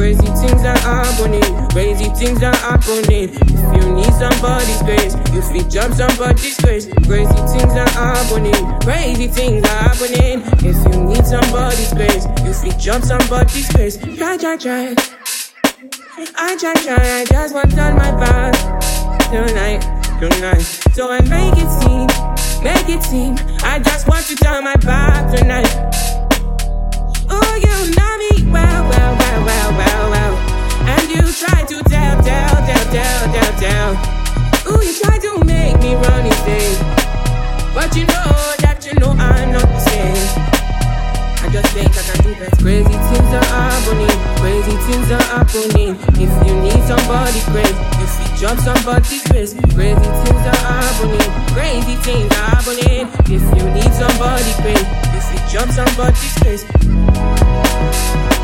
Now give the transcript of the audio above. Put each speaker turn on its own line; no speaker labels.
Crazy things are happening, crazy things are happening. If you need somebody's grace, you fit jump somebody's grace. Crazy things are happening, crazy things are happening. If you need somebody's grace, you fit jump somebody's grace. Try. I try, I just want on my back tonight. So I make it seem, I just want you on my back tonight. Oh, you know me well. And you try to tell. Ooh, you try to make me run these days, but you know I'm not the same. I just think I can do that. Crazy things are happening, crazy things are happening. If you need somebody's grace, you fit jump somebody's grace. Crazy things are happening, crazy things are happening. If you need somebody's grace, you fit jump somebody's grace.